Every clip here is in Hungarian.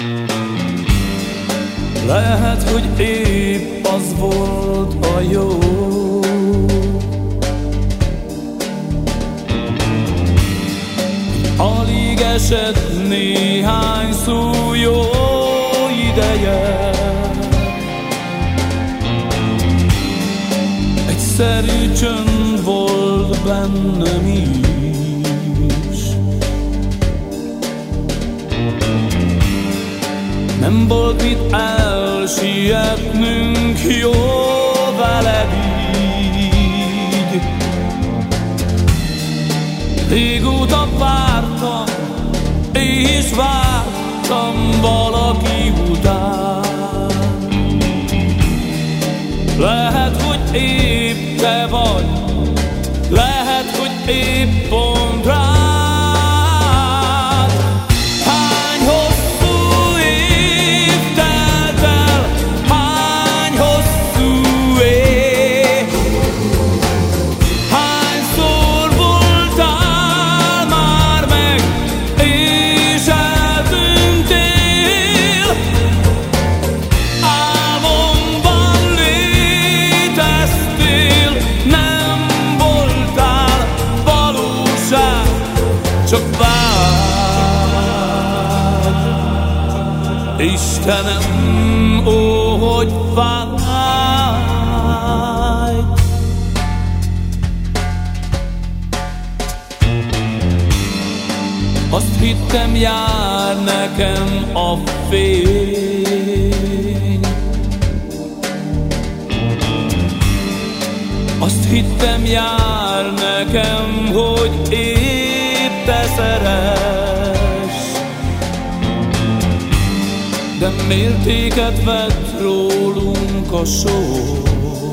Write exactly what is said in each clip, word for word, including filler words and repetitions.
Lehet, hogy épp az volt a jó, alig esett néhány szó jó ideje. Egyszerű csönd volt bennem is, nem volt mit elsietnünk, jó veled így. Régóta vártam, és vártam valaki után. Lehet, hogy épp te vagy, lehet, hogy épp pont rád. Hány hosszú év telt el, hány hosszú év, hányszor voltál már meg, és eltűntél. Álmomban léteztél, nem voltál valóság, csak vágy. Istenem, ó, hogy fáj. Azt hittem, jár nekem a fény, azt hittem, jár nekem, hogy épp te szeress. De mértéket vett rólunk a sors.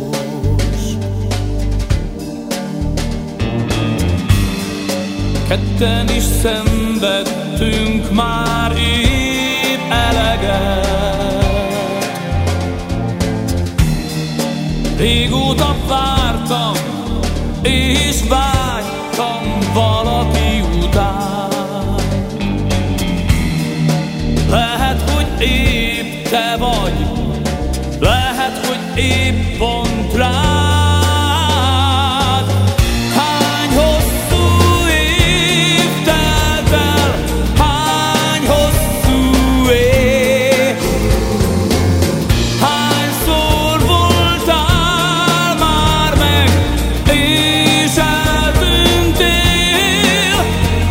Ketten is szenvedtünk már épp eleget. Régóta vártam, és vágytam valaki után. Lehet, hogy épp te vagy, lehet, hogy épp pont rád. Hány hosszú év telt el, hány hosszú év, hányszor voltál már meg, és eltűntél.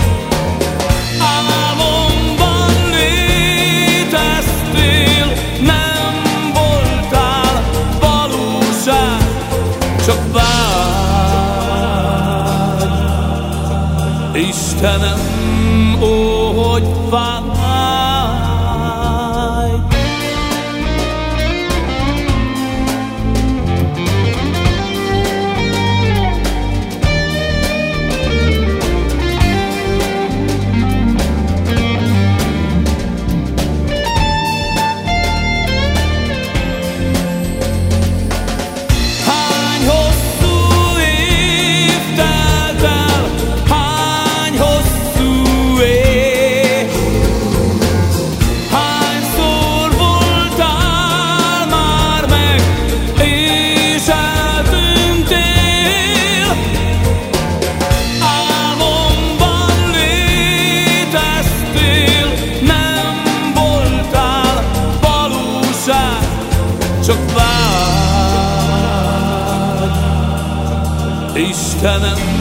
Álmomban léteztél, nem voltál valóság, csak vágy. Istenem, ó, hogy fáj. Hány hosszú év telt el, hány hosszú év, hányszor voltál már meg, és eltűntél. Álmomban léteztél, nem voltál valóság, csak vágy. Istenem,